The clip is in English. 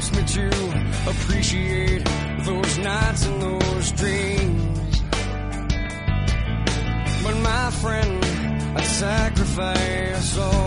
helps me to appreciate those nights and those dreams. But my friend, I'd sacrifice all